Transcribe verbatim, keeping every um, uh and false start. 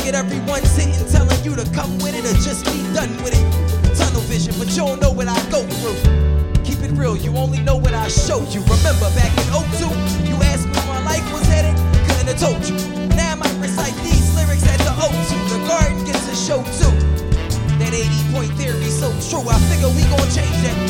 get everyone sitting telling you to come with it or just be done with it. Tunnel vision, but you don't know what I go through. Keep it real, you only know what I show you. Remember back in oh two, you asked me where my life was headed, couldn't have told you. Now I might recite these lyrics at the O two. The garden gets a show too. That eighty point theory so true, I figure we gon' change that.